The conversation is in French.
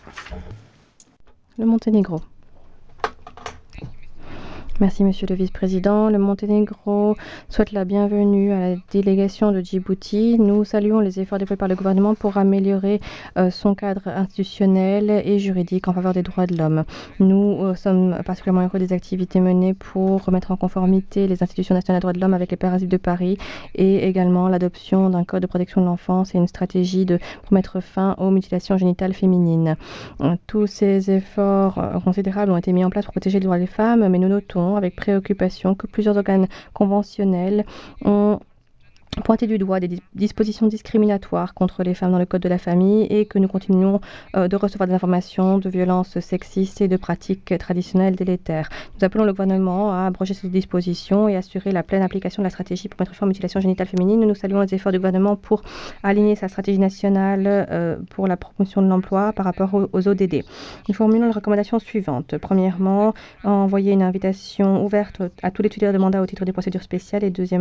Le Monténégro. Merci, Monsieur le Vice-président. Le Monténégro souhaite la bienvenue à la délégation de Djibouti. Nous saluons les efforts déployés par le gouvernement pour améliorer son cadre institutionnel et juridique en faveur des droits de l'homme. Nous sommes particulièrement heureux des activités menées pour mettre en conformité les institutions nationales des droits de l'homme avec les principes de Paris et également l'adoption d'un code de protection de l'enfance et une stratégie pour mettre fin aux mutilations génitales féminines. Tous ces efforts considérables ont été mis en place pour protéger les droits des femmes, mais nous notons avec préoccupation que plusieurs organes conventionnels ont pointé du doigt des dispositions discriminatoires contre les femmes dans le Code de la famille et que nous continuons de recevoir des informations de violences sexistes et de pratiques traditionnelles délétères. Nous appelons le gouvernement à abroger ces dispositions et assurer la pleine application de la stratégie pour mettre fin aux mutilations génitales féminines. Nous saluons les efforts du gouvernement pour aligner sa stratégie nationale pour la promotion de l'emploi par rapport aux ODD. Nous formulons les recommandations suivantes. Premièrement, envoyer une invitation ouverte à tous les titulaires de mandat au titre des procédures spéciales et deuxièmement,